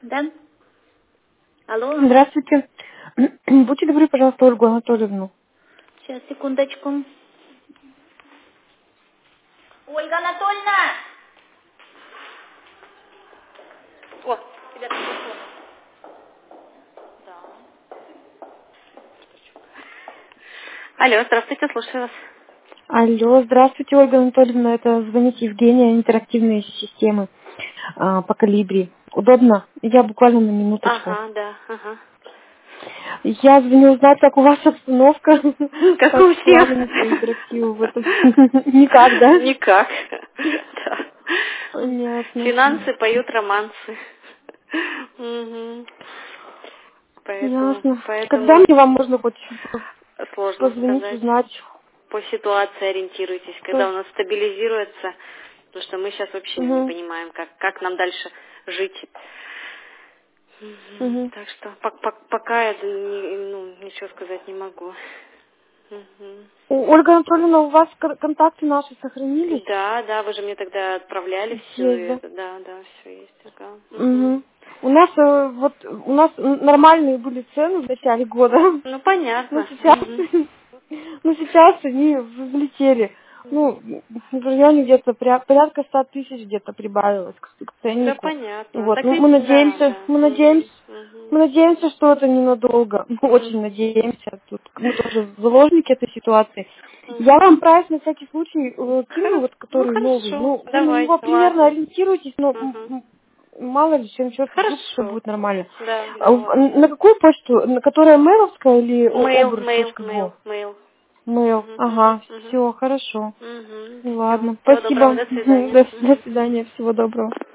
Да? Алло? Здравствуйте. Будьте добры, пожалуйста, Ольгу Анатольевну. Сейчас, секундочку. Ольга Анатольевна! О, ребята, телефон. Да. Алло, здравствуйте, слушаю вас. Алло, здравствуйте, Ольга Анатольевна. Это звонит Евгения, интерактивные системы по Калибри. Удобно? Я буквально на минуточку. Ага, да, ага. Я звоню узнать, как у вас обстановка, Как как у всех. плавание по интерактиву в этом. Никак, да? Никак. Да. Понятно. Финансы поют романсы. Мгм. Ясно. Когда Поэтому мне вам можно хоть сложно позвонить, сказать. узнать, По ситуации ориентируйтесь, что... когда у нас стабилизируется, потому что мы сейчас вообще не Угу, понимаем, как нам дальше жить. угу. Так что пока я ничего сказать не могу. Мгм. Ольга Анатольевна, у вас контакты наши сохранились? Да, да, вы же мне тогда отправляли все Есть, да? это, да, да, все есть, ага. Мгм. Угу. У нас нормальные были цены в начале года, Ну, но понятно. сейчас, Мгм. но сейчас они взлетели. Ну, в районе где-то порядка 100 тысяч где-то прибавилось к Да, ценнику. понятно. Вот. Так Ну, мы ведь, да, надеемся, да. мы надеемся, Мгм. Мгм. мы надеемся, что это ненадолго. Мы очень Мгм. надеемся. Тут мы тоже заложники этой ситуации. Я Мгм. вам прайс на всякий случай кину, вот Ну, который новый. хорошо, Ну, вы на него давайте, примерно ладно. ориентируйтесь, но Мгм. мало ли, чем черт вдруг все Хорошо. будет нормально. Да, А да, ладно. на какую почту? На которая мейловская или Мейл. obr.go? Мейл. Мгм, мгм, Ага, мгу. все, хорошо. Угу. Все. Ладно, Всего доброго, спасибо. до свидания. До Мгм. свидания, всего доброго.